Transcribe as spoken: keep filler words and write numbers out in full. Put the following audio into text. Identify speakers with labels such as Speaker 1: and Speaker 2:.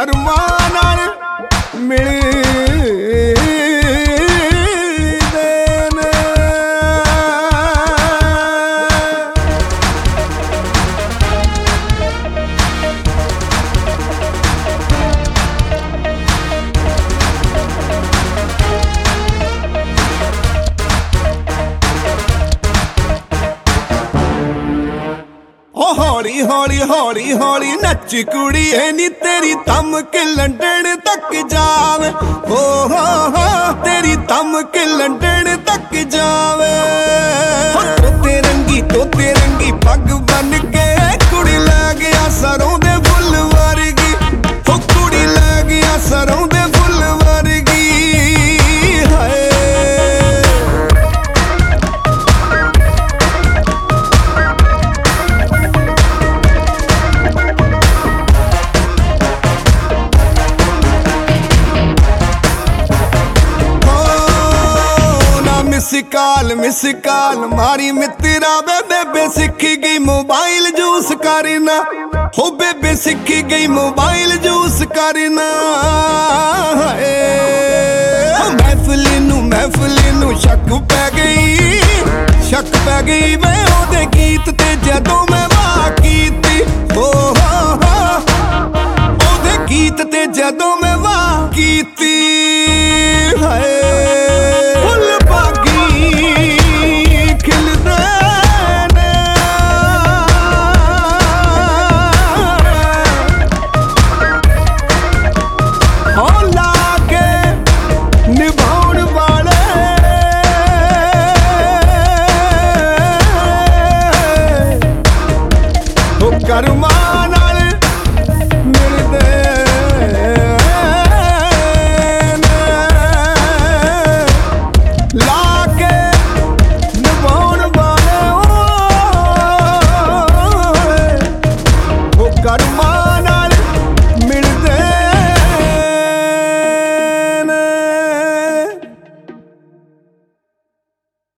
Speaker 1: ਕਰਮਾਂ ਨਾਲ ਮਿਲਦੇ ਨੇ। ਓ ਹੌਲੀ ਹੌਲੀ ਹੌਲੀ ਹੌਲੀ ਨੱਚ ਕੁੜੀਏ ਨੀ ਤੇਰੀ ਤਮ ਕੇ ਲੰਡਨ ਤੱਕ ਜਾਵੇ। ਹੋ ਹੋ ਹੋ ਤੇਰੀ ਤਮ ਕੇ ਲੰਡਨ ਤੱਕ ਜਾਵੇ। ਤੋਤੇ ਰੰਗੀ ਤੋਤੇ ਰੰਗੀ ਪੱਗ ਬੰਨ ਕੇ ਕੁੜੀ ਲੈ ਗਿਆ ਸਰੋਂ ਦੇ ਫੁੱਲ ਵਰਗੀ। ਹੋ ਕੁੜੀ ਲੈ ਗਿਆ ਸਰੋਂ ਦੇ ਫੁੱਲ ਵਰਗੀ। ਹਾਏ मिस कॉल मिस कॉल मारी मित्रा वे बेबे सीख गई मोबाइल जूस करना। हो बेबे सीख गई मोबाइल जूस करना। महफिल नू महफिल नू शक पै गई शक पै गई वे ओदे गीत ते जदों मैं वाह कीती। हो ओदे गीत ते जदों मैं वाह कीती। हाय ਕਰਮਾਂ